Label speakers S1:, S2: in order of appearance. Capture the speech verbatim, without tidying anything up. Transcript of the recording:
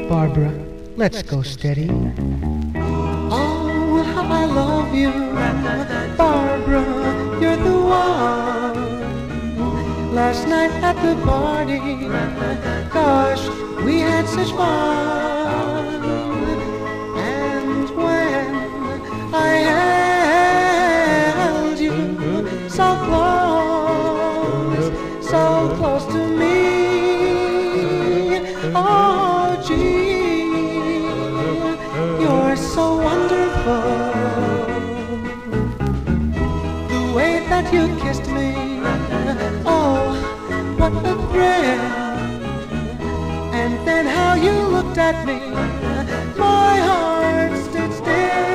S1: Barbara, let's go steady.
S2: Oh, how I love you, Barbara, you're the one. Last night at the party, gosh, we had such fun. And when I held you so close, so close to me, oh gee, you're so wonderful. The way that you kissed me, oh, what a thrill. And then how you looked at me, my heart stood still.